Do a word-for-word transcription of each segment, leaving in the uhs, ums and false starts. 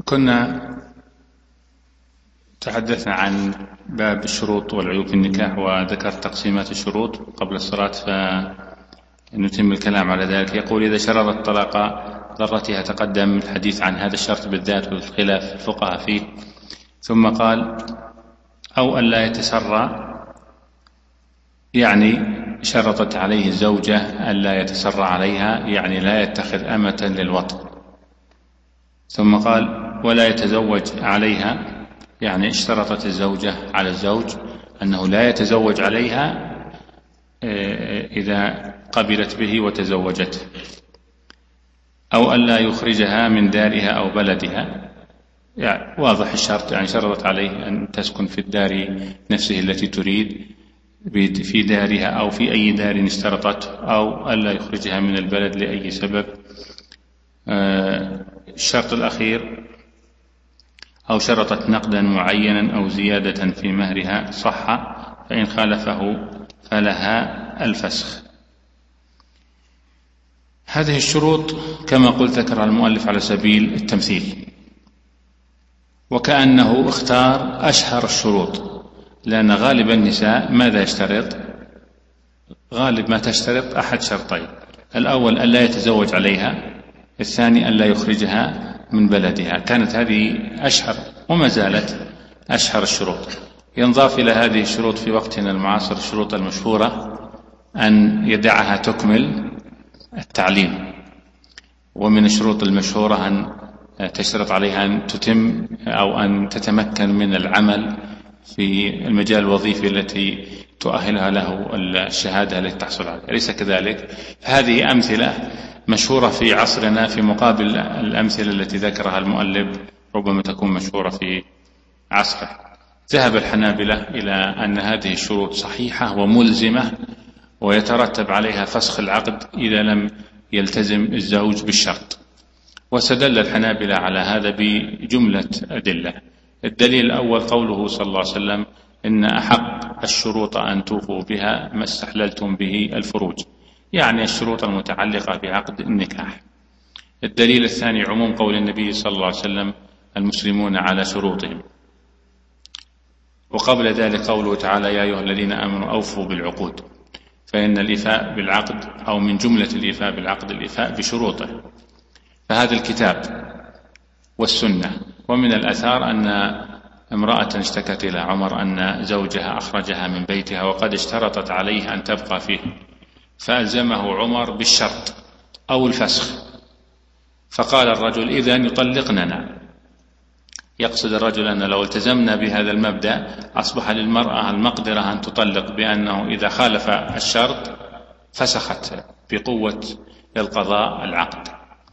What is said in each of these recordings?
كنا تحدثنا عن باب الشروط والعيوب في النكاح وذكر تقسيمات الشروط قبل الصلاة، فنتم الكلام على ذلك. يقول: إذا شرط الطلاق ضرتها تقدم الحديث عن هذا الشرط بالذات والخلاف الفقهاء فيه، ثم قال: أو ألا يتسرى، يعني شرطت عليه الزوجة ألا يتسرى عليها، يعني لا يتخذ أمة للوطن. ثم قال: ولا يتزوج عليها، يعني اشترطت الزوجة على الزوج أنه لا يتزوج عليها إذا قبلت به وتزوجته. أو ألا يخرجها من دارها أو بلدها، يعني واضح الشرط، يعني شرطت عليه أن تسكن في الدار نفسه التي تريد في دارها أو في أي دار اشترطت، أو ألا يخرجها من البلد لأي سبب. الشرط الأخير: أو شرطت نقدا معينا أو زيادة في مهرها صح، فإن خالفه فلها الفسخ. هذه الشروط كما قلت ذكرها المؤلف على سبيل التمثيل، وكأنه اختار أشهر الشروط، لأن غالب النساء ماذا يشترط؟ غالب ما تشترط أحد شرطين: الأول ألا يتزوج عليها، الثاني ألا يخرجها من بلدها. كانت هذه أشهر وما زالت أشهر الشروط. ينضاف إلى هذه الشروط في وقتنا المعاصر الشروط المشهورة: أن يدعها تكمل التعليم، ومن الشروط المشهورة أن تشترط عليها أن تتم أو أن تتمكن من العمل في المجال الوظيفي التي تؤهلها له الشهادة التي تحصل عليها، أليس كذلك؟ هذه أمثلة مشهورة في عصرنا في مقابل الأمثلة التي ذكرها المؤلف ربما تكون مشهورة في عصره. ذهب الحنابلة إلى أن هذه الشروط صحيحة وملزمة، ويترتب عليها فسخ العقد إذا لم يلتزم الزوج بالشرط. واستدل الحنابلة على هذا بجملة أدلة. الدليل الأول قوله صلى الله عليه وسلم: إن أحق الشروط أن توفوا بها ما استحللتم به الفروج، يعني الشروط المتعلقة بعقد النكاح. الدليل الثاني عموم قول النبي صلى الله عليه وسلم: المسلمون على شروطهم. وقبل ذلك قوله تعالى: يا أيها الذين آمنوا أوفوا بالعقود، فإن الإيفاء بالعقد أو من جملة الإيفاء بالعقد الإيفاء بشروطه. فهذا الكتاب والسنة. ومن الأثار أن امرأة اشتكت إلى عمر أن زوجها أخرجها من بيتها وقد اشترطت عليه أن تبقى فيه، فألزمه عمر بالشرط أو الفسخ، فقال الرجل: إذن يطلقننا. يقصد الرجل أن لو التزمنا بهذا المبدأ أصبح للمرأة المقدرة أن تطلق، بأنه إذا خالف الشرط فسخت بقوة القضاء العقد.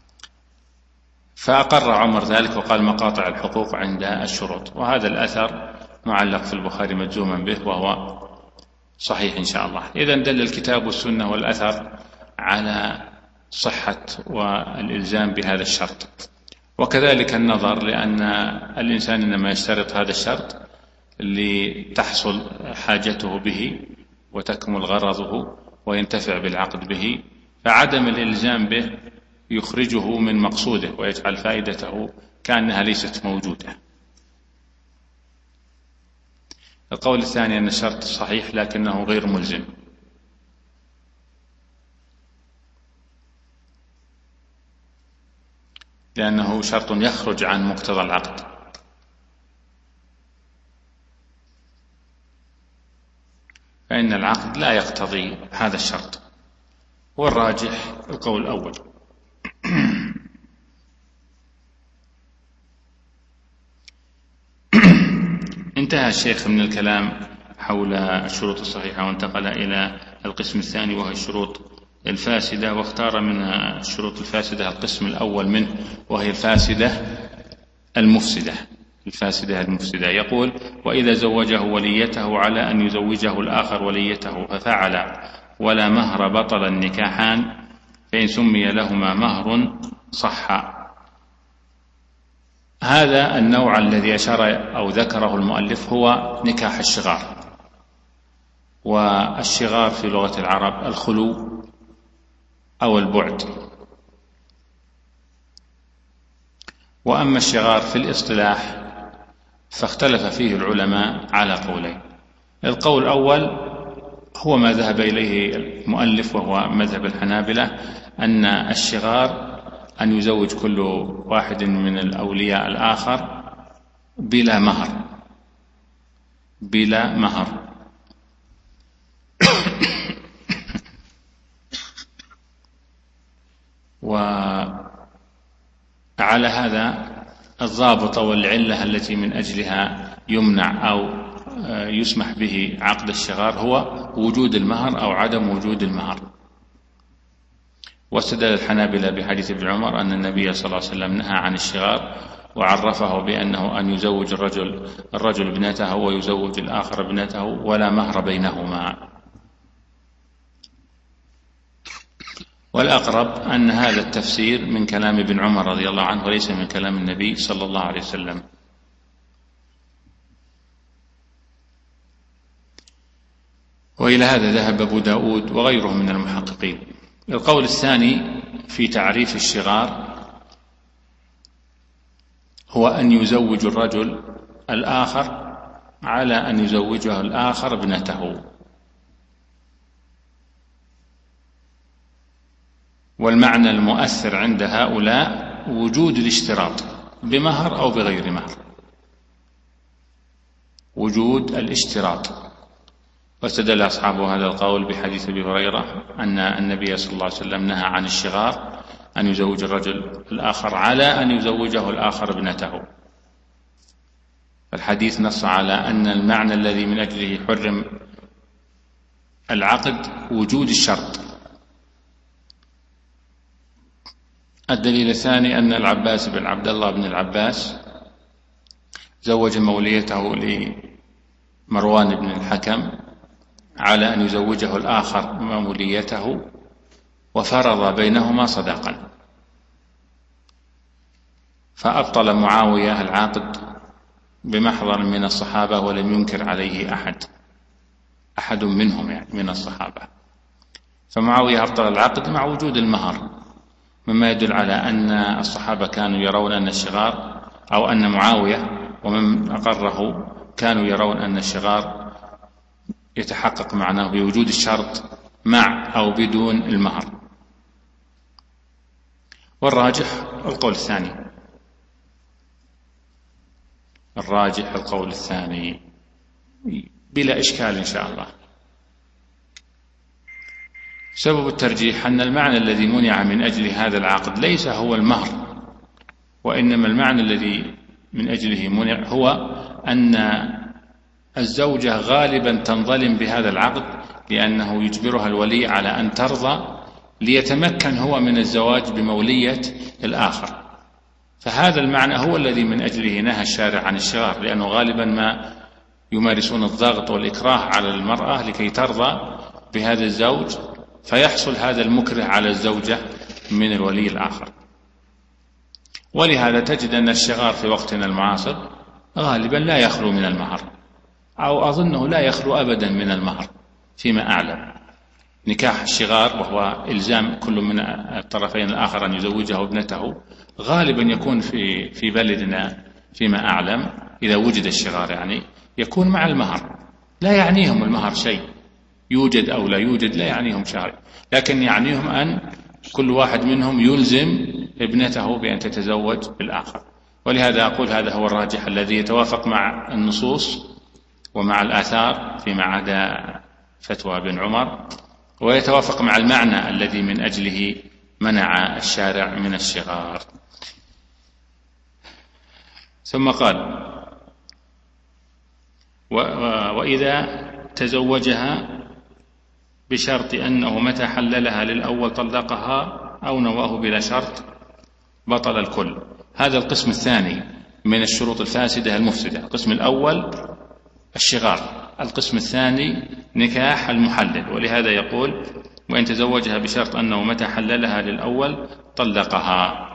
فأقر عمر ذلك وقال: مقاطع الحقوق عند الشروط. وهذا الأثر معلق في البخاري مجزوما به وهو صحيح إن شاء الله. إذن دل الكتاب والسنة والأثر على صحة والإلزام بهذا الشرط. وكذلك النظر، لأن الإنسان إنما يشترط هذا الشرط لتحصل حاجته به وتكمل غرضه وينتفع بالعقد به، فعدم الإلزام به يخرجه من مقصوده ويجعل فائدته كأنها ليست موجودة. القول الثاني أن الشرط صحيح لكنه غير ملزم، لأنه شرط يخرج عن مقتضى العقد. فإن العقد لا يقتضي هذا الشرط، والراجح القول الأول. انتهى الشيخ من الكلام حول الشروط الصحيحة وانتقل إلى القسم الثاني وهي الشروط الفاسدة، واختار من الشروط الفاسدة القسم الأول منه وهي الفاسدة المفسدة. الفاسدة المفسدة يقول: وإذا زوجه وليته على أن يزوجه الآخر وليته ففعل ولا مهر بطل النكاحان، فإن سمي لهما مهر صح. هذا النوع الذي أشار أو ذكره المؤلف هو نكاح الشغار. والشغار في لغة العرب الخلو أو البعد. وأما الشغار في الاصطلاح فاختلف فيه العلماء على قولين. القول الأول هو ما ذهب إليه المؤلف وهو مذهب الحنابلة، أن الشغار أن يزوج كل واحد من الأولياء الآخر بلا مهر بلا مهر وعلى هذا الضابط والعلة التي من أجلها يمنع أو يسمح به عقد الشغار هو وجود المهر أو عدم وجود المهر. واستدل الحنابلة بحديث ابن عمر أن النبي صلى الله عليه وسلم نهى عن الشغار وعرفه بأنه أن يزوج الرجل الرجل ابنته ويزوج الآخر ابنته ولا مهر بينهما. والأقرب أن هذا التفسير من كلام ابن عمر رضي الله عنه وليس من كلام النبي صلى الله عليه وسلم. وإلى هذا ذهب أبو داود وغيره من المحققين. القول الثاني في تعريف الشغار هو أن يزوج الرجل الآخر على أن يزوجه الآخر ابنته. والمعنى المؤثر عند هؤلاء وجود الاشتراط بمهر أو بغير مهر، وجود الاشتراط. واستدل أصحاب هذا القول بحديث أبي هريرة أن النبي صلى الله عليه وسلم نهى عن الشغار أن يزوج الرجل الآخر على أن يزوجه الآخر ابنته. الحديث نص على أن المعنى الذي من أجله حرم العقد وجود الشرط. الدليل الثاني أن العباس بن عبد الله بن العباس زوج موليته لمروان بن الحكم على أن يزوجه الآخر موليته وفرض بينهما صداقا، فأبطل معاوية العقد بمحضر من الصحابة ولم ينكر عليه أحد أحد منهم يعني من الصحابة. فمعاوية أبطل العقد مع وجود المهر، مما يدل على أن الصحابة كانوا يرون أن الشغار أو أن معاوية ومن أقره كانوا يرون أن الشغار يتحقق معناه بوجود الشرط مع أو بدون المهر. والراجح القول الثاني الراجح القول الثاني بلا إشكال إن شاء الله. سبب الترجيح أن المعنى الذي منع من أجل هذا العقد ليس هو المهر، وإنما المعنى الذي من أجله منع هو أن الزوجة غالبا تنظلم بهذا العقد لأنه يجبرها الولي على أن ترضى ليتمكن هو من الزواج بمولية الآخر. فهذا المعنى هو الذي من أجله نهى الشارع عن الشغار، لأنه غالبا ما يمارسون الضغط والإكراه على المرأة لكي ترضى بهذا الزوج، فيحصل هذا المكره على الزوجة من الولي الآخر. ولهذا تجد أن الشغار في وقتنا المعاصر غالبا لا يخلو من المهر، أو أظنه لا يخلو أبدا من المهر فيما أعلم. نكاح الشغار وهو إلزام كل من الطرفين الآخر أن يزوجه ابنته غالبا يكون في في بلدنا فيما أعلم إذا وجد الشغار يعني يكون مع المهر، لا يعنيهم المهر شيء، يوجد أو لا يوجد لا يعنيهم شيء، لكن يعنيهم أن كل واحد منهم يلزم ابنته بأن تتزوج بالآخر. ولهذا أقول هذا هو الراجح الذي يتوافق مع النصوص ومع الآثار فيما عدا فتوى بن عمر، ويتوافق مع المعنى الذي من أجله منع الشارع من الشغار. ثم قال: وإذا تزوجها بشرط أنه متى حللها للأول طلقها أو نواه بلا شرط بطل الكل. هذا القسم الثاني من الشروط الفاسدة المفسدة. القسم الأول الشغار، القسم الثاني نكاح المحلل. ولهذا يقول: وإن تزوجها بشرط أنه متى حللها للأول طلقها.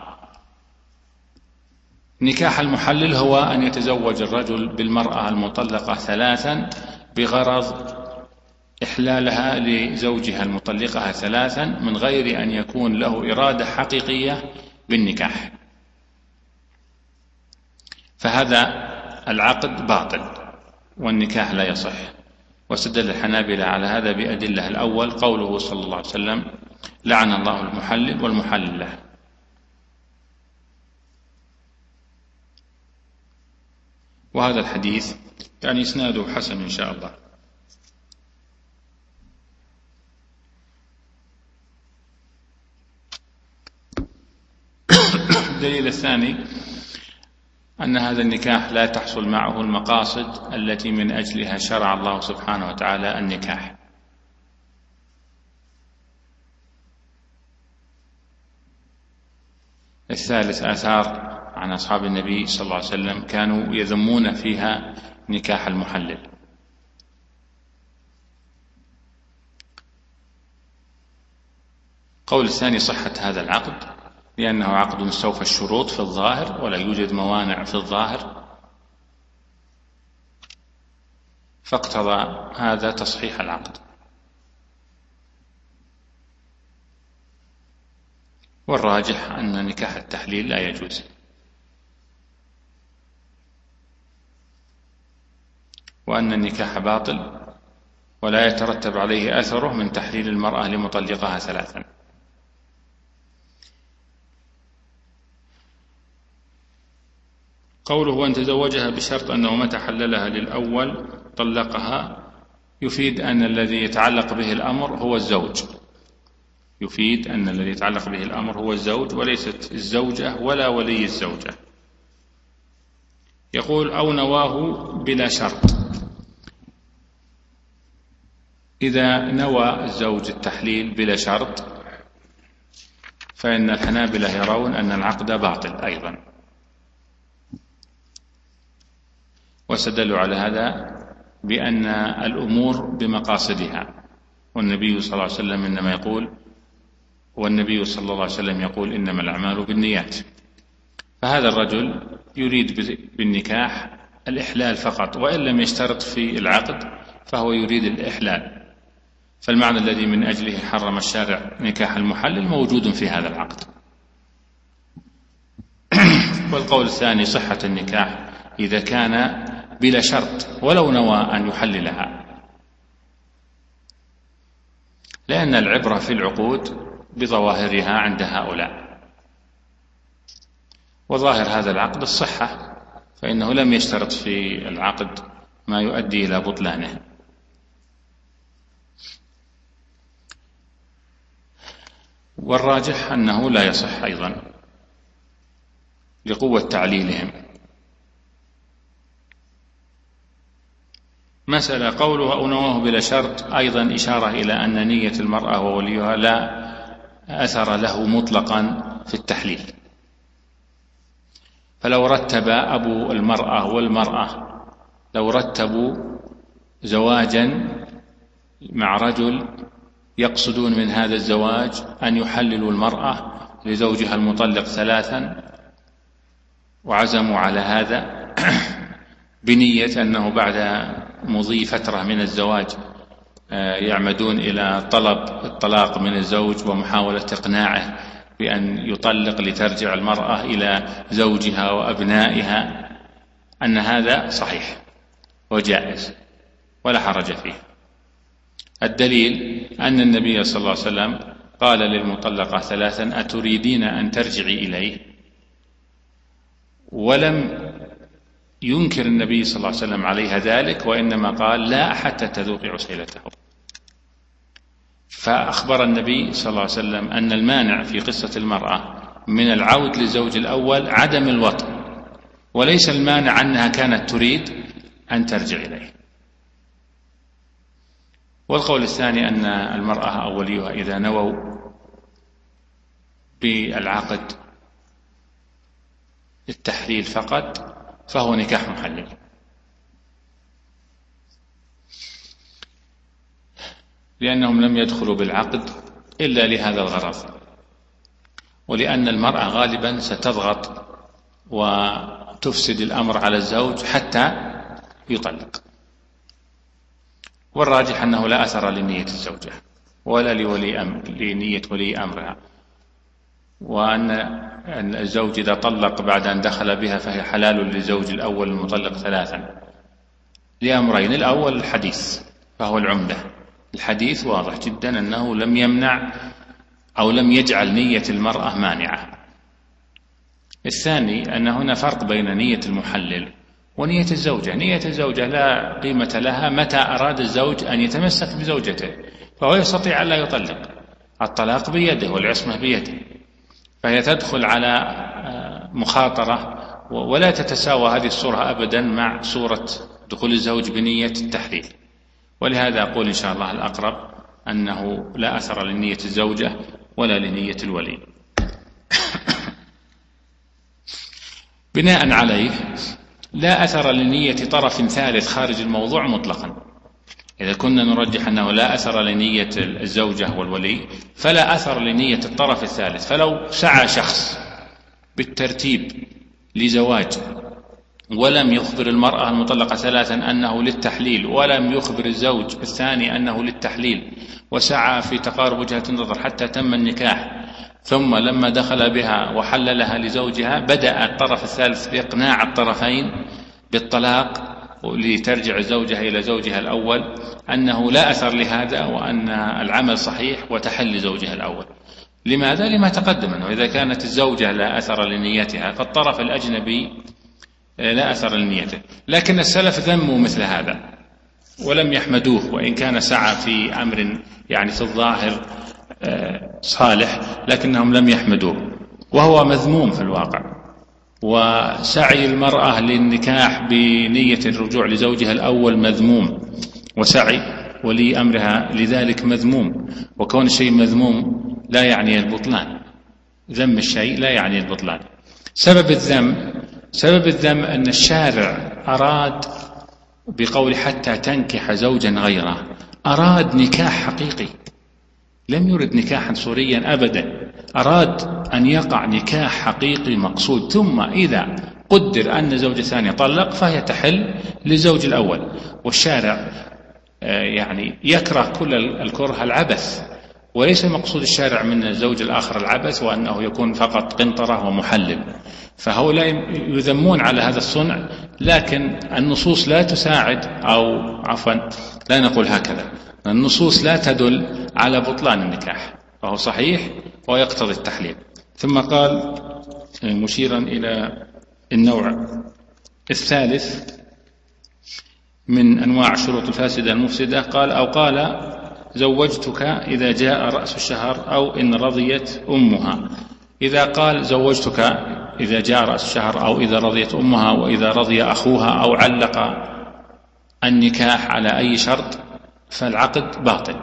نكاح المحلل هو أن يتزوج الرجل بالمرأة المطلقة ثلاثا بغرض إحلالها لزوجها المطلقها ثلاثا من غير أن يكون له إرادة حقيقية بالنكاح. فهذا العقد باطل والنكاح لا يصح. واستدل الحنابلة على هذا بأدلة. الأول قوله صلى الله عليه وسلم: لعن الله المحلل والمحلل له. وهذا الحديث يعني إسناده حسن إن شاء الله. الدليل الثاني أن هذا النكاح لا تحصل معه المقاصد التي من أجلها شرع الله سبحانه وتعالى النكاح. الثالث آثار عن أصحاب النبي صلى الله عليه وسلم كانوا يذمون فيها نكاح المحلل. قول الثاني صحة هذا العقد لأنه عقد مستوفى الشروط في الظاهر ولا يوجد موانع في الظاهر، فاقتضى هذا تصحيح العقد. والراجح أن نكاح التحليل لا يجوز، وأن النكاح باطل ولا يترتب عليه أثره من تحليل المرأة لمطلقها ثلاثا. قوله وأن تزوجها بشرط أنه متى حللها للأول طلقها يفيد أن الذي يتعلق به الأمر هو الزوج، يفيد أن الذي يتعلق به الأمر هو الزوج وليست الزوجة ولا ولي الزوجة. يقول أو نواه بلا شرط. إذا نوى الزوج التحليل بلا شرط فإن الحنابلة يرون أن العقد باطل أيضا، واستدلوا على هذا بأن الأمور بمقاصدها، والنبي صلى الله عليه وسلم إنما يقول والنبي صلى الله عليه وسلم يقول إنما الأعمال بالنيات. فهذا الرجل يريد بالنكاح الإحلال فقط، وإن لم يشترط في العقد فهو يريد الإحلال، فالمعنى الذي من أجله حرم الشارع نكاح المحلل موجود في هذا العقد. والقول الثاني صحة النكاح إذا كان بلا شرط ولو نوى أن يحللها، لأن العبرة في العقود بظواهرها عند هؤلاء، وظاهر هذا العقد الصحة، فإنه لم يشترط في العقد ما يؤدي إلى بطلانه. والراجح أنه لا يصح أيضا لقوة تعليلهم. مسألة قوله أو نواه بلا شرط أيضا إشارة إلى أن نية المرأة ووليها لا أثر له مطلقا في التحليل. فلو رتب أبو المرأة والمرأة لو رتبوا زواجا مع رجل يقصدون من هذا الزواج أن يحللوا المرأة لزوجها المطلق ثلاثا، وعزموا على هذا بنية أنه بعد مضي فترة من الزواج يعمدون إلى طلب الطلاق من الزوج ومحاولة إقناعه بأن يطلق لترجع المرأة إلى زوجها وأبنائها، أن هذا صحيح وجائز ولا حرج فيه. الدليل أن النبي صلى الله عليه وسلم قال للمطلقة ثلاثا أتريدين أن ترجعي إليه؟ ولم ينكر النبي صلى الله عليه وسلم عليها ذلك، وإنما قال لا حتى تذوقي عسيلته. فأخبر النبي صلى الله عليه وسلم أن المانع في قصة المرأة من العود للزوج الأول عدم الوطء، وليس المانع أنها كانت تريد أن ترجع إليه. والقول الثاني أن المرأة أو وليها إذا نووا بالعقد التحليل فقط فهو نكاح محلل، لأنهم لم يدخلوا بالعقد إلا لهذا الغرض، ولأن المرأة غالبا ستضغط وتفسد الأمر على الزوج حتى يطلق. والراجح أنه لا أثر لنية الزوجة ولا لولي أمر لنية ولي أمرها، وأن الزوج إذا طلق بعد أن دخل بها فهي حلال للزوج الأول المطلق ثلاثا، لأمرين: الأول الحديث فهو العمدة، الحديث واضح جدا أنه لم يمنع أو لم يجعل نية المرأة مانعة. الثاني أن هنا فرق بين نية المحلل ونية الزوجة. نية الزوجة لا قيمة لها متى أراد الزوج أن يتمسك بزوجته، فهو يستطيع أن لا يطلق، الطلاق بيده والعصمة بيده، فهي تدخل على مخاطرة، ولا تتساوى هذه الصورة أبدا مع صورة دخول الزوج بنية التحليل. ولهذا أقول إن شاء الله الأقرب أنه لا أثر لنية الزوجة ولا لنية الولي. بناء عليه لا أثر لنية طرف ثالث خارج الموضوع مطلقا. إذا كنا نرجح أنه لا أثر لنية الزوجة والولي، فلا أثر لنية الطرف الثالث. فلو سعى شخص بالترتيب لزواج ولم يخبر المرأة المطلقة ثلاثا أنه للتحليل، ولم يخبر الزوج الثاني أنه للتحليل، وسعى في تقارب وجهة النظر حتى تم النكاح، ثم لما دخل بها وحللها لزوجها بدأ الطرف الثالث بإقناع الطرفين بالطلاق لترجع الزوجة إلى زوجها الأول، أنه لا أثر لهذا وأن العمل صحيح وتحل زوجها الأول. لماذا؟ لما تقدم أنه إذا كانت الزوجة لا أثر لنيتها فالطرف الأجنبي لا أثر لنيته. لكن السلف ذموا مثل هذا ولم يحمدوه، وإن كان سعى في أمر يعني في الظاهر صالح لكنهم لم يحمدوه، وهو مذموم في الواقع. وسعي المرأة للنكاح بنية الرجوع لزوجها الأول مذموم، وسعي ولي أمرها لذلك مذموم. وكون الشيء مذموم لا يعني البطلان، ذم الشيء لا يعني البطلان. سبب الذم سبب الذم أن الشارع أراد بقول حتى تنكح زوجا غيره، أراد نكاح حقيقي، لم يرد نكاحا صوريا أبدا، أراد أن يقع نكاح حقيقي مقصود. ثم إذا قدر أن زوج ثاني طلق فهي تحل للزوج الأول. والشارع يعني يكره كل الكره العبث، وليس مقصود الشارع من الزوج الآخر العبث وأنه يكون فقط قنطرة ومحلل. فهؤلاء يذمون على هذا الصنع، لكن النصوص لا تساعد، أو عفوا لا نقول هكذا، النصوص لا تدل على بطلان النكاح، فهو صحيح ويقتضي التحليل. ثم قال مشيرا إلى النوع الثالث من أنواع الشروط الفاسدة المفسدة، قال أو قال زوجتك إذا جاء رأس الشهر أو إن رضيت أمها. إذا قال زوجتك إذا جاء رأس الشهر أو إذا رضيت أمها وإذا رضي أخوها، أو علق النكاح على أي شرط، فالعقد باطل.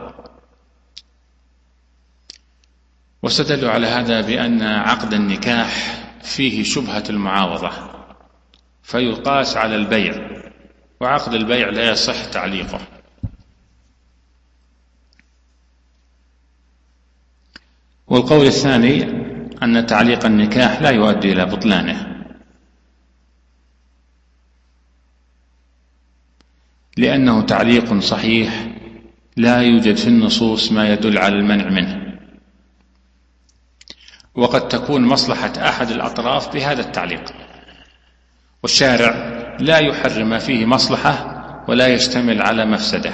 واستدلوا على هذا بأن عقد النكاح فيه شبهة المعاوضة فيقاس على البيع، وعقد البيع لا يصح تعليقه. والقول الثاني أن تعليق النكاح لا يؤدي إلى بطلانه، لأنه تعليق صحيح لا يوجد في النصوص ما يدل على المنع منه، وقد تكون مصلحة أحد الأطراف بهذا التعليق، والشارع لا يحرم ما فيه مصلحة ولا يشتمل على مفسدة.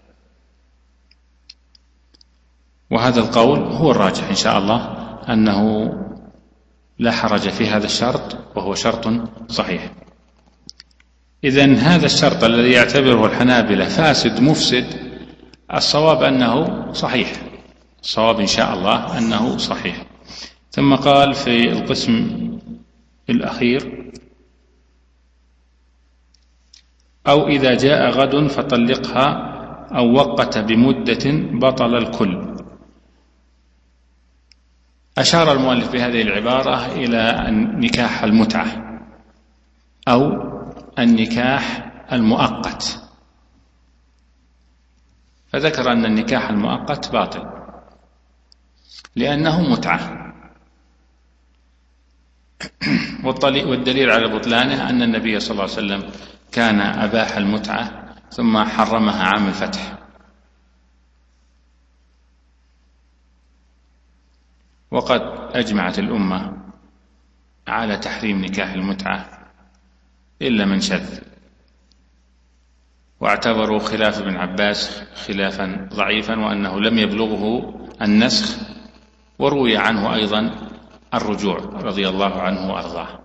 وهذا القول هو الراجح إن شاء الله، أنه لا حرج في هذا الشرط وهو شرط صحيح. إذن هذا الشرط الذي يعتبره الحنابلة فاسد مفسد، الصواب أنه صحيح، الصواب إن شاء الله أنه صحيح. ثم قال في القسم الأخير أو إذا جاء غد فطلقها أو وقت بمدة بطل الكل. أشار المؤلف بهذه العبارة إلى نكاح المتعة أو النكاح المؤقت، فذكر أن النكاح المؤقت باطل لأنه متعة. والدليل على بطلانه أن النبي صلى الله عليه وسلم كان أباح المتعة ثم حرمها عام الفتح. وقد أجمعت الأمة على تحريم نكاح المتعة إلا من شذ، واعتبروا خلاف ابن عباس خلافا ضعيفا وأنه لم يبلغه النسخ، وروي عنه أيضا الرجوع رضي الله عنه وأرضاه.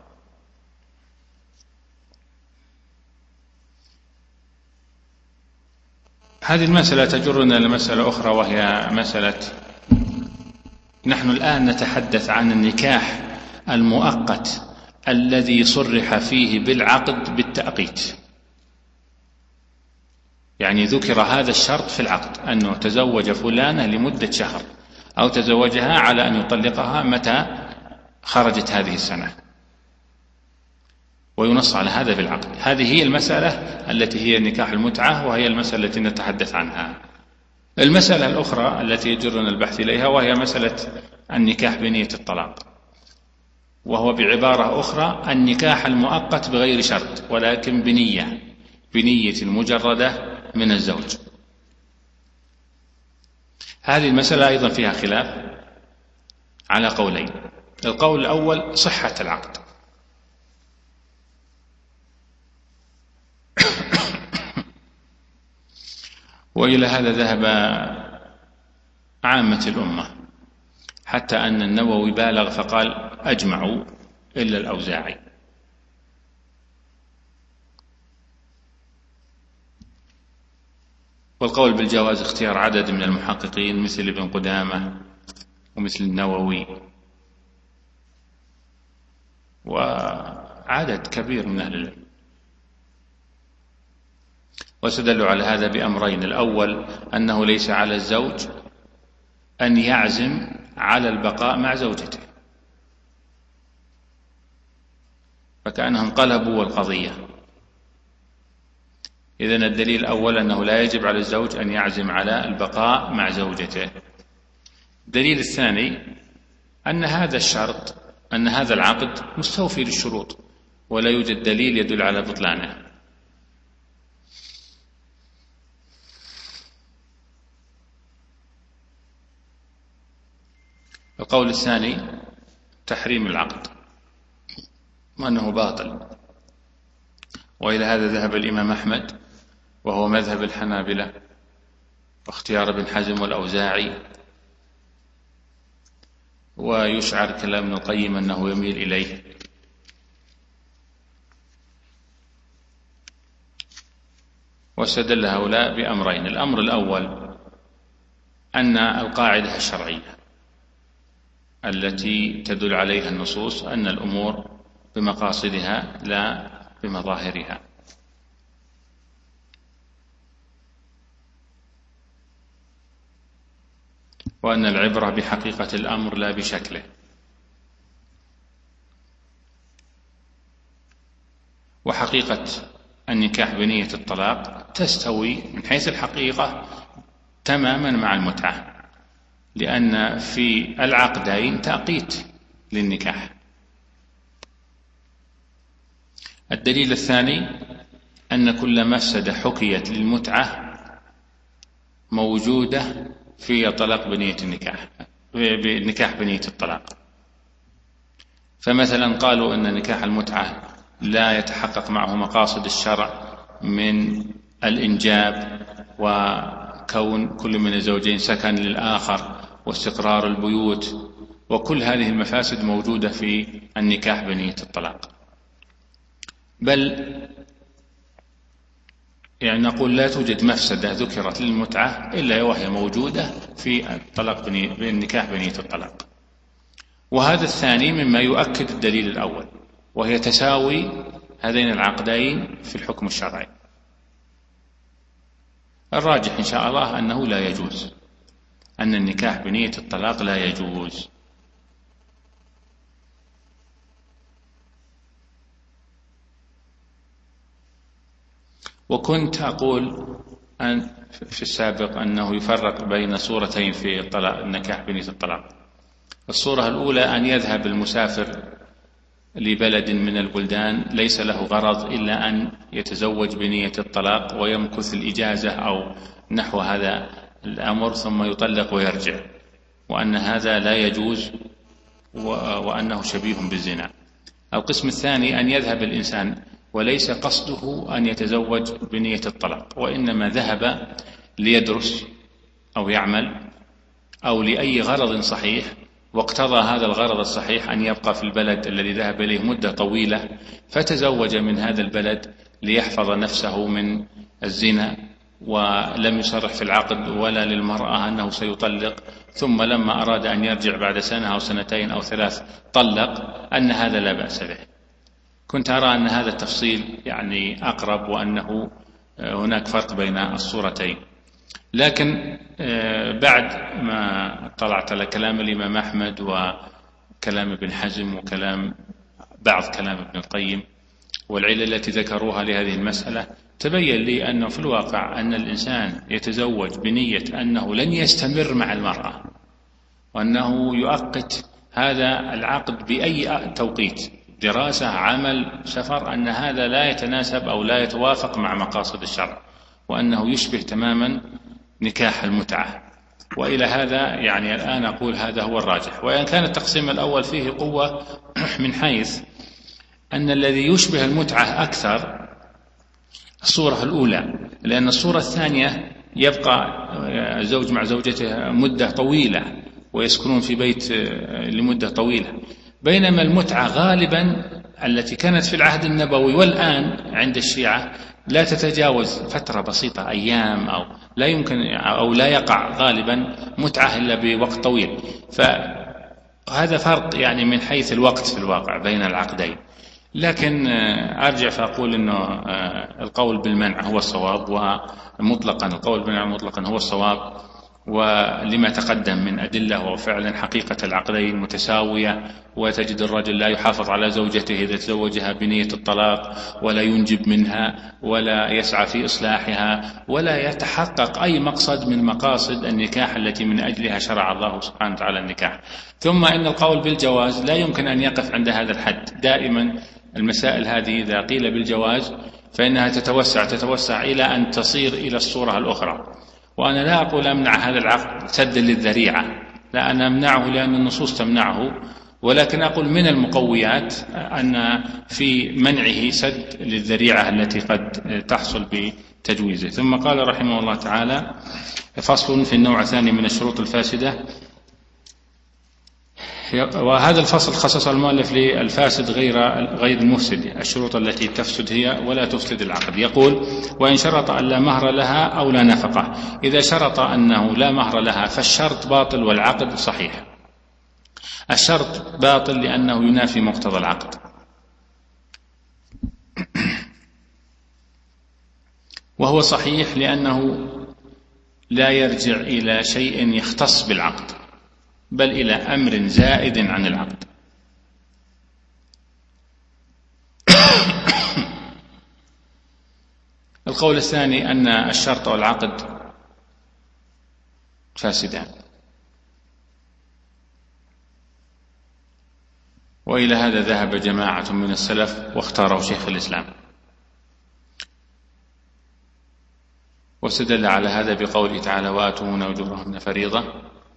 هذه المسألة تجرنا لمسألة أخرى، وهي مسألة نحن الآن نتحدث عن النكاح المؤقت الذي صرح فيه بالعقد بالتأقيت، يعني ذكر هذا الشرط في العقد أنه تزوج فلانة لمدة شهر أو تزوجها على أن يطلقها متى خرجت هذه السنة، وينص على هذا بالعقد. هذه هي المسألة التي هي نكاح المتعة، وهي المسألة التي نتحدث عنها. المسألة الأخرى التي يجرنا البحث إليها وهي مسألة النكاح بنية الطلاق، وهو بعبارة أخرى النكاح المؤقت بغير شرط ولكن بنية بنية مجردة من الزوج. هذه المسألة أيضا فيها خلاف على قولين. القول الأول صحة العقد، وإلى هذا ذهب عامة الأمة، حتى أن النووي بالغ فقال أجمعوا إلا الأوزاعي. والقول بالجواز اختيار عدد من المحققين مثل ابن قدامة ومثل النووي وعدد كبير من أهل العلم، واستدلوا على هذا بأمرين. الأول أنه ليس على الزوج أن يعزم على البقاء مع زوجته، فكأنهم قلبوا القضية. إذن الدليل الأول أنه لا يجب على الزوج أن يعزم على البقاء مع زوجته. الدليل الثاني أن هذا الشرط أن هذا العقد مستوفي للشروط ولا يوجد دليل يدل على بطلانه. القول الثاني تحريم العقد وأنه باطل، وإلى هذا ذهب الإمام أحمد وهو مذهب الحنابلة واختيار ابن حزم والأوزاعي، ويشعر كلام ابن القيم أنه يميل إليه. واستدل هؤلاء بأمرين. الأمر الأول أن القاعدة الشرعية التي تدل عليها النصوص أن الأمور بمقاصدها لا بمظاهرها، وأن العبرة بحقيقة الأمر لا بشكله. وحقيقة النكاح بنية الطلاق تستوي من حيث الحقيقة تماما مع المتعة، لأن في العقدين تأقيت للنكاح. الدليل الثاني أن كل مفسدة حكيت للمتعة موجودة في طلاق بنية النكاح بنكاح بنية الطلاق. فمثلا قالوا أن نكاح المتعة لا يتحقق معه مقاصد الشرع من الإنجاب وكون كل من الزوجين سكن للآخر واستقرار البيوت، وكل هذه المفاسد موجودة في النكاح بنية الطلاق. بل يعني نقول لا توجد مفسدة ذكرت للمتعة إلا وهي موجودة في الطلاق بني النكاح بنية الطلاق. وهذا الثاني مما يؤكد الدليل الأول، وهي تساوي هذين العقدين في الحكم الشرعي. الراجح إن شاء الله أنه لا يجوز، أن النكاح بنية الطلاق لا يجوز. وكنت أقول أن في السابق أنه يفرق بين صورتين في الطلاق النكاح بنية الطلاق. الصورة الأولى أن يذهب المسافر لبلد من البلدان ليس له غرض إلا أن يتزوج بنية الطلاق ويمكث الإجازة أو نحو هذا الأمر ثم يطلق ويرجع، وأن هذا لا يجوز وأنه شبيه بالزنا. القسم الثاني أن يذهب الإنسان وليس قصده أن يتزوج بنية الطلاق، وإنما ذهب ليدرس أو يعمل أو لأي غرض صحيح، واقتضى هذا الغرض الصحيح أن يبقى في البلد الذي ذهب إليه مدة طويلة، فتزوج من هذا البلد ليحفظ نفسه من الزنا، ولم يصرح في العقد ولا للمرأة أنه سيطلق، ثم لما أراد أن يرجع بعد سنة أو سنتين أو ثلاث طلق، أن هذا لا بأس به. كنت أرى أن هذا التفصيل يعني أقرب، وأنه هناك فرق بين الصورتين. لكن بعد ما طلعت على كلام الإمام أحمد وكلام ابن حزم وكلام بعض كلام ابن القيم والعلة التي ذكروها لهذه المسألة، تبين لي أنه في الواقع أن الإنسان يتزوج بنية أنه لن يستمر مع المرأة، وأنه يؤقت هذا العقد بأي توقيت، دراسة، عمل، سفر، أن هذا لا يتناسب أو لا يتوافق مع مقاصد الشرع، وأنه يشبه تماما نكاح المتعة. وإلى هذا يعني الآن أقول هذا هو الراجح، وإن كان التقسيم الأول فيه قوة من حيث أن الذي يشبه المتعة أكثر الصورة الأولى، لأن الصورة الثانية يبقى الزوج مع زوجته مدة طويلة ويسكنون في بيت لمدة طويلة، بينما المتعة غالبا التي كانت في العهد النبوي والآن عند الشيعة لا تتجاوز فترة بسيطة، أيام، أو لا يمكن أو لا يقع غالبا متعة إلا بوقت طويل. فهذا فرق يعني من حيث الوقت في الواقع بين العقدين. لكن أرجع فأقول أنه القول بالمنع هو الصواب، ومطلقا القول بالمنع مطلقا هو الصواب، ولما تقدم من أدلة، وفعلا حقيقة العقدين متساوية، وتجد الرجل لا يحافظ على زوجته إذا تزوجها بنية الطلاق، ولا ينجب منها، ولا يسعى في إصلاحها، ولا يتحقق أي مقصد من مقاصد النكاح التي من أجلها شرع الله سبحانه وتعالى النكاح. ثم إن القول بالجواز لا يمكن أن يقف عند هذا الحد، دائما المسائل هذه إذا قيل بالجواز فإنها تتوسع تتوسع إلى أن تصير إلى الصورة الأخرى. وأنا لا أقول أمنع هذا العقد سدا للذريعة، لا، أنا أمنعه لأن النصوص تمنعه، ولكن أقول من المقويات أن في منعه سد للذريعة التي قد تحصل بتجويزه. ثم قال رحمه الله تعالى: فصل في النوع الثاني من الشروط الفاسدة. وهذا الفصل خصص المؤلف للفاسد غير غير المفسد، الشروط التي تفسد هي ولا تفسد العقد. يقول: وإن شرط أن لا مهر لها أو لا نفقة. إذا شرط أنه لا مهر لها فالشرط باطل والعقد صحيح. الشرط باطل لأنه ينافي مقتضى العقد، وهو صحيح لأنه لا يرجع إلى شيء يختص بالعقد، بل إلى أمر زائد عن العقد. القول الثاني أن الشرط والعقد فاسدان، وإلى هذا ذهب جماعة من السلف واختاروا شيخ الإسلام، واستدل على هذا بقوله تعالى: وآتوهن أجورهن فريضة،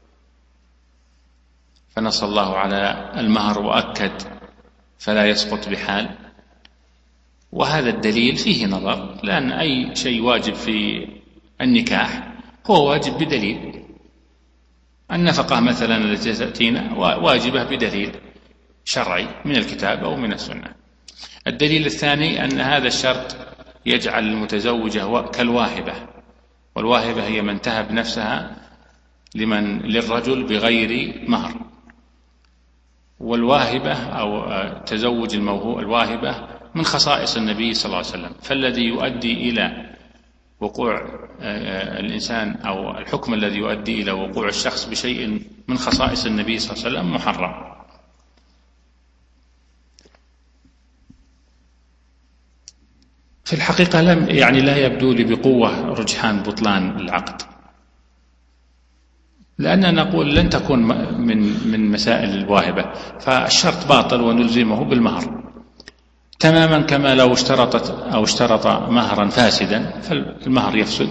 فنص الله على المهر وأكد فلا يسقط بحال. وهذا الدليل فيه نظر، لأن أي شيء واجب في النكاح هو واجب بدليل. النفقة مثلا التي تأتينا واجبة بدليل شرعي من الكتاب أو من السنة. الدليل الثاني أن هذا الشرط يجعل المتزوجة كالواهبة، والواهبة هي من تهب نفسها لمن للرجل بغير مهر، والواهبة أو تزوج الموهوب الواهبة من خصائص النبي صلى الله عليه وسلم، فالذي يؤدي إلى وقوع الإنسان أو الحكم الذي يؤدي إلى وقوع الشخص بشيء من خصائص النبي صلى الله عليه وسلم محرم. في الحقيقة لم يعني لا يبدو لي بقوة رجحان بطلان العقد، لأننا نقول لن تكون من من مسائل الواهبة، فالشرط باطل ونلزمه بالمهر تماما، كما لو اشترطت أو اشترط مهرا فاسدا فالمهر يفسد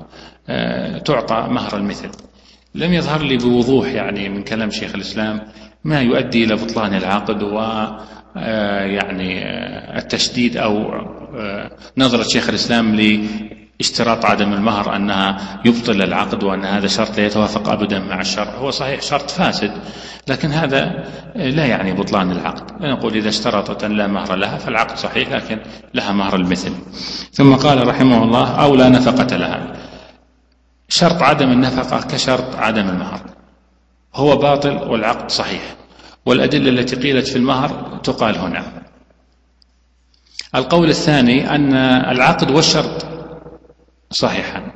وتعطى مهر المثل. لم يظهر لي بوضوح يعني من كلام شيخ الإسلام ما يؤدي إلى بطلان العقد و يعني التشديد أو نظرة شيخ الإسلام لاشتراط عدم المهر أنها يبطل العقد وأن هذا شرط لا يتوافق أبدا مع الشرع. هو صحيح شرط فاسد، لكن هذا لا يعني بطلان العقد. نقول إذا اشترطت أن لا مهر لها فالعقد صحيح لكن لها مهر المثل. ثم قال رحمه الله: أو لا نفقة لها. شرط عدم النفقة كشرط عدم المهر، هو باطل والعقد صحيح، والأدلة التي قيلت في المهر تقال هنا. القول الثاني أن العقد والشرط صحيحا،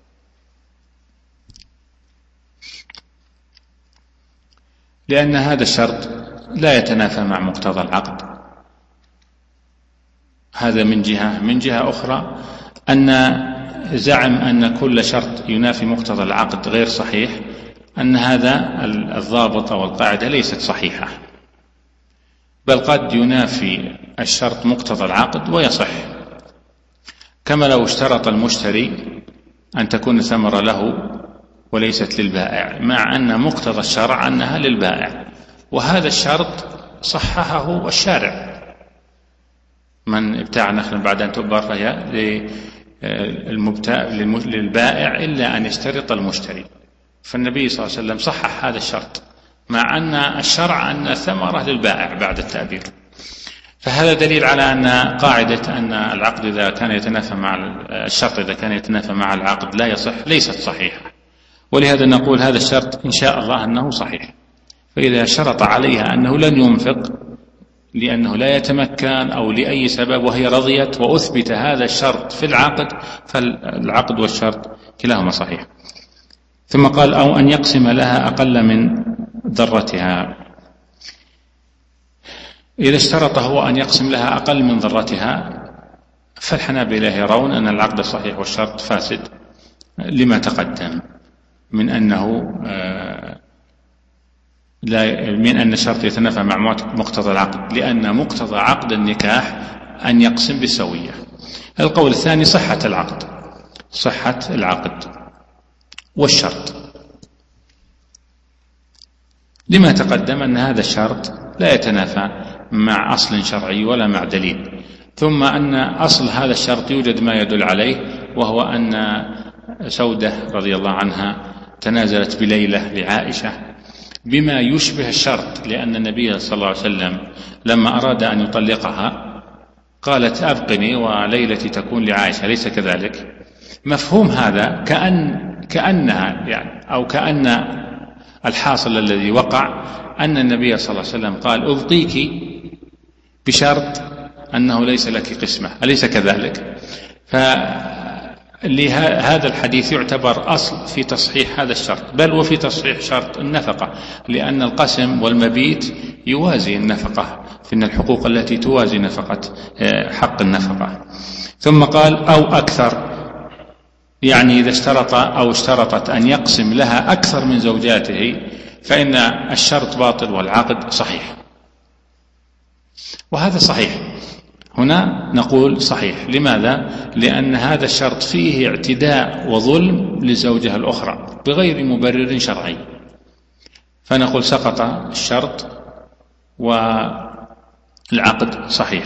لأن هذا الشرط لا يتنافى مع مقتضى العقد. هذا من جهة. من جهة أخرى أن زعم أن كل شرط ينافي مقتضى العقد غير صحيح، أن هذا الضابط أو القاعدة ليست صحيحة، بل قد ينافي الشرط مقتضى العقد ويصح، كما لو اشترط المشتري أن تكون الثمرة له وليست للبائع، مع أن مقتضى الشرع أنها للبائع، وهذا الشرط صححه الشارع: من ابتاع نخلا بعد أن تؤبر فهي للبائع إلا أن يشترط المشتري. فالنبي صلى الله عليه وسلم صحح هذا الشرط، مع أن الشرع أن الثمرة للبائع بعد التأبير. فهذا دليل على أن قاعدة أن العقد إذا كان يتنافى مع الشرط إذا كان يتنافى مع العقد لا يصح ليست صحيحة. ولهذا نقول هذا الشرط إن شاء الله أنه صحيح. فإذا شرط عليها أنه لن ينفق لأنه لا يتمكن أو لأي سبب وهي رضيت وأثبت هذا الشرط في العقد، فالعقد والشرط كلاهما صحيح. ثم قال: أو أن يقسم لها أقل من ذرتها. إذا اشترط هو أن يقسم لها أقل من ذرتها، فالحنابلة يرون أن العقد صحيح والشرط فاسد، لما تقدم من أنه لا من أن الشرط يتنافى مع مقتضى العقد، لأن مقتضى عقد النكاح أن يقسم بالسوية. القول الثاني صحة العقد، صحة العقد والشرط، لما تقدم أن هذا الشرط لا يتنافى مع أصل شرعي ولا مع دليل، ثم أن أصل هذا الشرط يوجد ما يدل عليه، وهو أن سودة رضي الله عنها تنازلت بليلة لعائشة بما يشبه الشرط، لأن النبي صلى الله عليه وسلم لما أراد أن يطلقها قالت: أبقني وليلتي تكون لعائشة، ليس كذلك؟ مفهوم هذا كأن كأنها يعني أو كأن الحاصل الذي وقع أن النبي صلى الله عليه وسلم قال: أبقيك بشرط أنه ليس لك قسمة، أليس كذلك؟ فهذا الحديث يعتبر أصل في تصحيح هذا الشرط، بل وفي تصحيح شرط النفقة، لأن القسم والمبيت يوازي النفقة، فإن الحقوق التي توازي نفقة حق النفقة. ثم قال: أو أكثر، يعني إذا اشترط أو اشترطت أن يقسم لها أكثر من زوجاته فإن الشرط باطل والعقد صحيح. وهذا صحيح، هنا نقول صحيح. لماذا؟ لأن هذا الشرط فيه اعتداء وظلم للزوجة الأخرى بغير مبرر شرعي، فنقول سقط الشرط والعقد صحيح.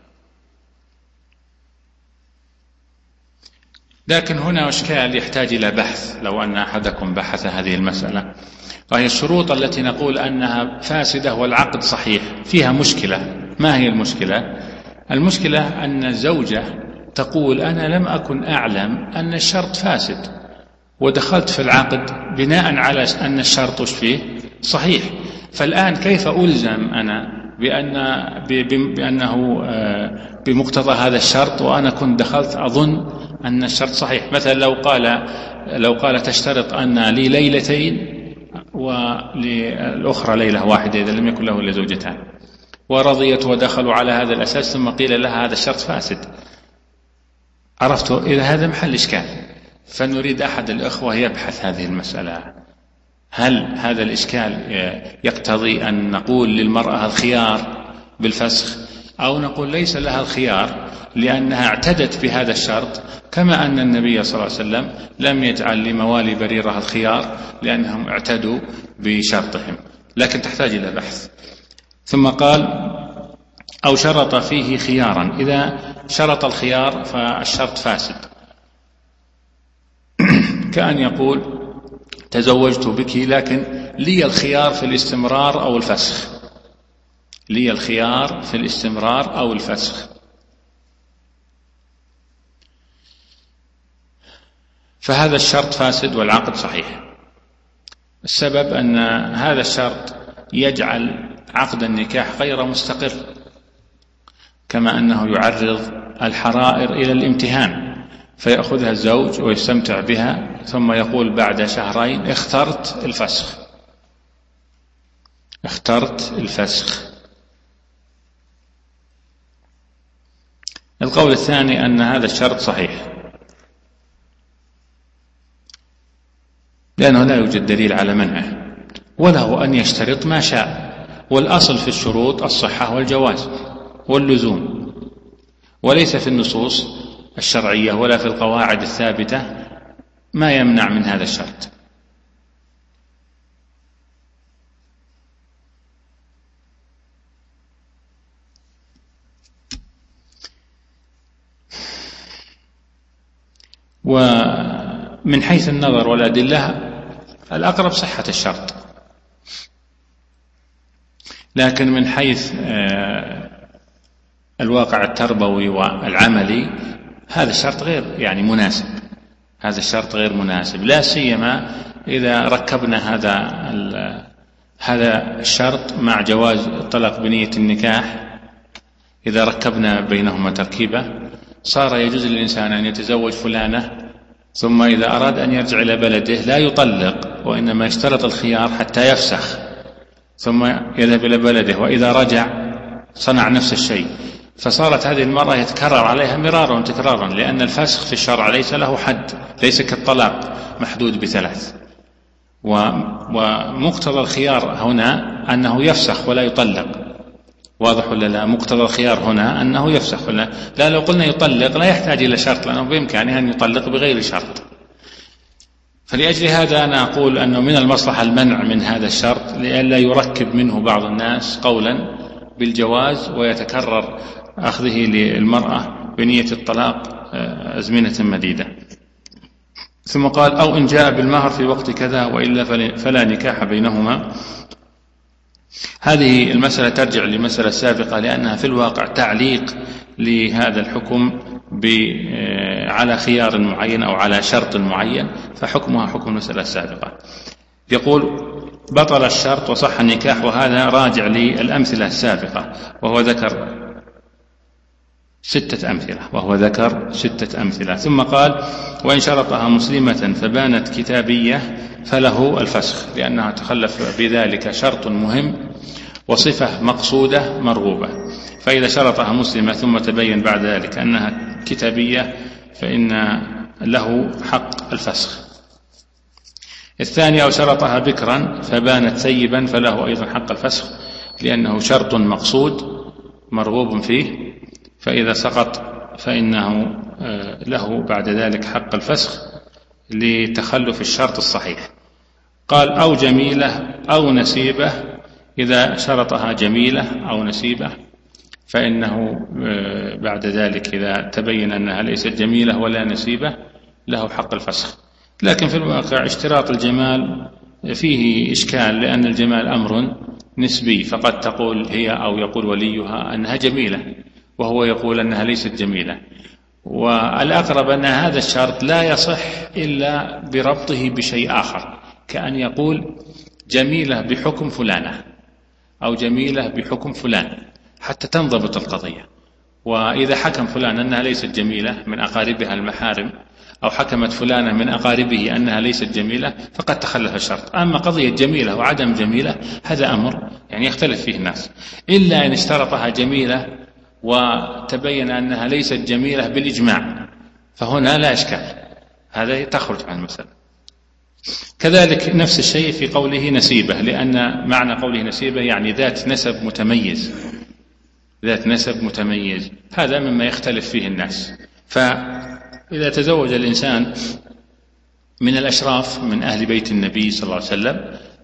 لكن هنا إشكال يحتاج إلى بحث، لو أن أحدكم بحث هذه المسألة، وهي الشروط التي نقول أنها فاسدة والعقد صحيح فيها مشكلة. ما هي المشكلة؟ المشكلة أن الزوجة تقول: أنا لم أكن أعلم أن الشرط فاسد، ودخلت في العقد بناء على أن الشرط فيه صحيح، فالآن كيف ألزم أنا بأن بأنه بمقتضى هذا الشرط وأنا كنت دخلت أظن أن الشرط صحيح؟ مثلا لو قال لو قال تشترط أن لي ليلتين وللأخرى ليلة واحدة إذا لم يكن له إلا زوجتان، ورضيت ودخلوا على هذا الأساس، ثم قيل لها هذا الشرط فاسد، عرفتوا؟ إذا هذا محل إشكال، فنريد أحد الأخوة يبحث هذه المسألة. هل هذا الإشكال يقتضي أن نقول للمرأة الخيار بالفسخ، أو نقول ليس لها الخيار لأنها اعتدت بهذا الشرط، كما أن النبي صلى الله عليه وسلم لم يجعل لموالي بريرة الخيار لأنهم اعتدوا بشرطهم؟ لكن تحتاج إلى بحث. ثم قال أو شرط فيه خيارا. إذا شرط الخيار فالشرط فاسد، كأن يقول تزوجت بك لكن لي الخيار في الاستمرار أو الفسخ، لي الخيار في الاستمرار أو الفسخ، فهذا الشرط فاسد والعقد صحيح. السبب أن هذا الشرط يجعل عقد النكاح غير مستقر، كما أنه يعرض الحرائر إلى الامتهان، فيأخذها الزوج ويستمتع بها ثم يقول بعد شهرين اخترت الفسخ، اخترت الفسخ. القول الثاني أن هذا الشرط صحيح، لأنه لا يوجد دليل على منعه، وله أن يشترط ما شاء، والأصل في الشروط الصحة والجواز واللزوم، وليس في النصوص الشرعية ولا في القواعد الثابتة ما يمنع من هذا الشرط. ومن حيث النظر والأدلة الأقرب صحة الشرط، لكن من حيث الواقع التربوي والعملي هذا الشرط غير يعني مناسب، هذا الشرط غير مناسب، لا سيما إذا ركبنا هذا هذا الشرط مع جواز الطلاق بنية النكاح. إذا ركبنا بينهما تركيبة صار يجوز للإنسان أن يتزوج فلانة ثم إذا أراد أن يرجع إلى بلده لا يطلق، وإنما يشترط الخيار حتى يفسخ ثم يذهب إلى بلده، وإذا رجع صنع نفس الشيء، فصارت هذه المرأة يتكرر عليها مرارا وتكرارا، لأن الفسخ في الشرع ليس له حد، ليس كالطلاق محدود بثلاث. ومقتضى الخيار هنا أنه يفسخ ولا يطلق، واضح ولا لا؟ مقتضى الخيار هنا أنه يفسخ ولا لا. لو قلنا يطلق لا يحتاج إلى شرط، لأنه بإمكانه أن يطلق بغير شرط. فلأجل هذا أنا أقول أنه من المصلحة المنع من هذا الشرط، لئلا يركب منه بعض الناس قولا بالجواز ويتكرر أخذه للمرأة بنية الطلاق أزمنة مديدة. ثم قال أو إن جاء بالمهر في وقت كذا وإلا فلا نكاح بينهما. هذه المسألة ترجع لمسألة سابقة، لأنها في الواقع تعليق لهذا الحكم على خيار معين أو على شرط معين، فحكمها حكم المسألة السابقة. يقول بطل الشرط وصح النكاح، وهذا راجع للأمثلة السابقة، وهو ذكر ستة أمثلة وهو ذكر ستة أمثلة ثم قال وإن شرطها مسلمة فبانت كتابية فله الفسخ، لأنها تخلف بذلك شرط مهم وصفة مقصودة مرغوبة. فإذا شرطها مسلمة ثم تبين بعد ذلك أنها كتابية فإن له حق الفسخ. الثاني أو شرطها بكرا فبانت ثيبا فله أيضا حق الفسخ، لأنه شرط مقصود مرغوب فيه، فإذا سقط فإنه له بعد ذلك حق الفسخ لتخلف الشرط الصحيح. قال أو جميلة أو نسيبة. إذا شرطها جميلة أو نسيبة فإنه بعد ذلك إذا تبين أنها ليست جميلة ولا نسيبة له حق الفسخ. لكن في الواقع اشتراط الجمال فيه إشكال، لأن الجمال أمر نسبي، فقد تقول هي أو يقول وليها أنها جميلة وهو يقول أنها ليست جميلة. والأقرب أن هذا الشرط لا يصح إلا بربطه بشيء آخر، كأن يقول جميلة بحكم فلانة أو جميلة بحكم فلان حتى تنضبط القضية. وإذا حكم فلان أنها ليست جميلة من أقاربها المحارم، أو حكمت فلانة من أقاربه أنها ليست جميلة، فقد تخلف الشرط. أما قضية جميلة وعدم جميلة هذا أمر يعني يختلف فيه الناس، إلا إن اشترطها جميلة وتبين أنها ليست جميلة بالإجماع، فهنا لا إشكال، هذا تخرج عن المسألة. كذلك نفس الشيء في قوله نسيبة، لأن معنى قوله نسيبة يعني ذات نسب متميز، ذات نسب متميز، هذا مما يختلف فيه الناس. فإذا تزوج الإنسان من الأشراف من أهل بيت النبي صلى الله عليه وسلم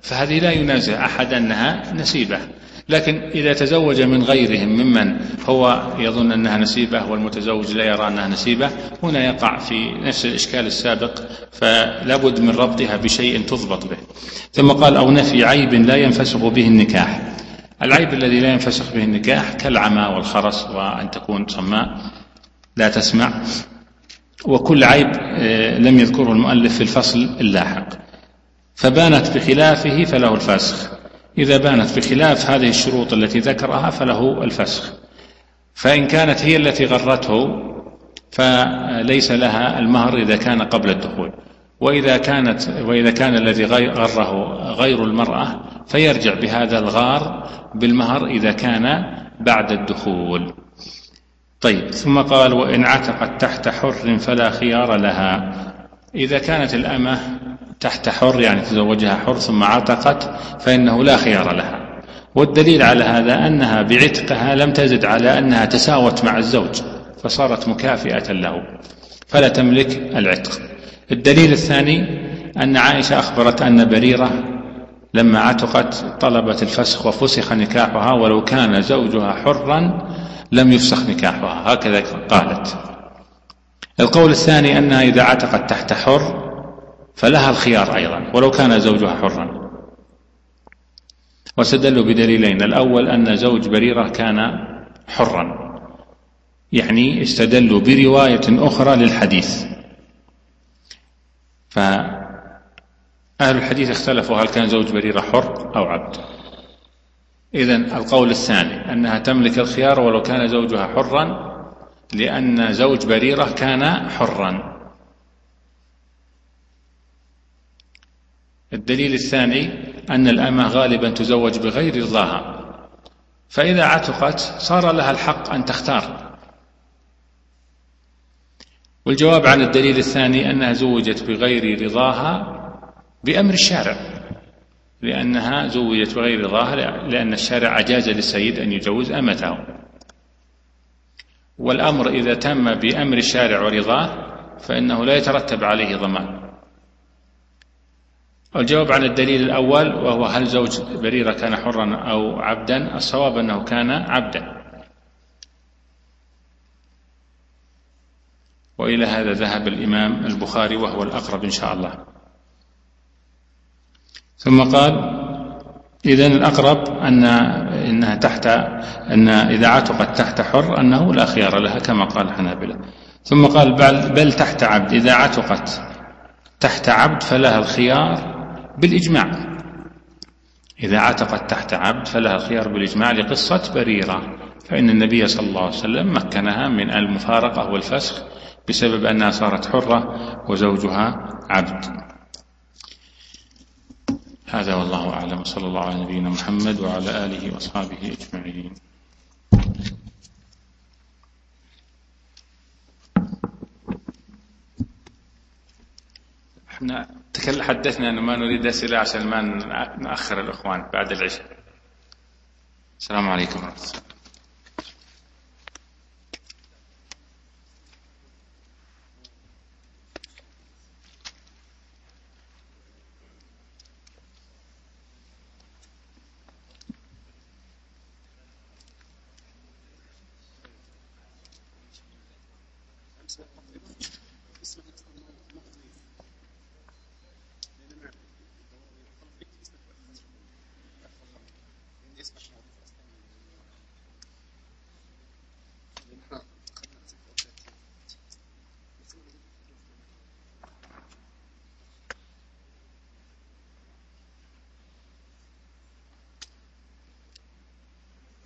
فهذه لا ينازع أحد أنها نسيبة. لكن إذا تزوج من غيرهم ممن هو يظن أنها نسيبة والمتزوج لا يرى أنها نسيبة، هنا يقع في نفس الإشكال السابق، فلا بد من ربطها بشيء تضبط به. ثم قال أو نفي عيب لا ينفسخ به النكاح. العيب الذي لا ينفسخ به النكاح كالعمى والخرس وأن تكون صماء لا تسمع، وكل عيب لم يذكره المؤلف في الفصل اللاحق. فبانت بخلافه فله الفسخ، إذا بانت بخلاف هذه الشروط التي ذكرها فله الفسخ. فإن كانت هي التي غرته فليس لها المهر إذا كان قبل الدخول، وإذا كانت وإذا كان الذي غره غير المرأة فيرجع بهذا الغار بالمهر إذا كان بعد الدخول. طيب، ثم قال وإن عتقت تحت حر فلا خيار لها. إذا كانت الأمة تحت حر يعني تزوجها حر ثم عتقت فإنه لا خيار لها، والدليل على هذا أنها بعتقها لم تزد على أنها تساوت مع الزوج فصارت مكافئة له فلا تملك العتق. الدليل الثاني أن عائشة أخبرت أن بريرة لما عتقت طلبت الفسخ وفسخ نكاحها ولو كان زوجها حرا لم يفسخ نكاحها، هكذا قالت. القول الثاني أنها إذا عتقت تحت حر فلها الخيار أيضا ولو كان زوجها حرا، واستدلوا بدليلين. الأول أن زوج بريرة كان حرا، يعني استدلوا برواية أخرى للحديث. فأهل الحديث اختلفوا هل كان زوج بريرة حر أو عبد. إذن القول الثاني أنها تملك الخيار ولو كان زوجها حرا، لأن زوج بريرة كان حرا. الدليل الثاني أن الأمة غالبا تزوج بغير رضاها، فإذا عتقت صار لها الحق أن تختار. والجواب عن الدليل الثاني أنها زوجت بغير رضاها بأمر الشارع، لأنها زوجت بغير رضاها لأن الشارع أجاز للسيد أن يجوز أمته، والأمر إذا تم بأمر الشارع ورضاه فإنه لا يترتب عليه ضمان. الجواب عن الدليل الأول وهو هل زوج بريرة كان حرا أو عبدا، الصواب أنه كان عبدا، وإلى هذا ذهب الإمام البخاري وهو الأقرب إن شاء الله. ثم قال إذن الأقرب أن إنها تحت أن إذا عتقت تحت حر أنه لا خيار لها كما قال الحنابلة. ثم قال بل تحت عبد، إذا عتقت تحت عبد فلها الخيار بالإجماع. إذا عتقت تحت عبد فلها الخيار بالإجماع لقصة بريرة، فإن النبي صلى الله عليه وسلم مكنها من المفارقة والفسخ بسبب أنها صارت حرة وزوجها عبد. هذا والله أعلم، صلى الله على نبينا محمد وعلى آله وأصحابه أجمعين. احنا حدثنا أنه ما نريد أسئلة عشان ما نأخر الإخوان بعد العشاء. السلام عليكم ورحمة الله.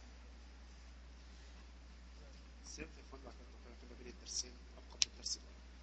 السيف يخرج بعد الدرسين أو قبل الدرس.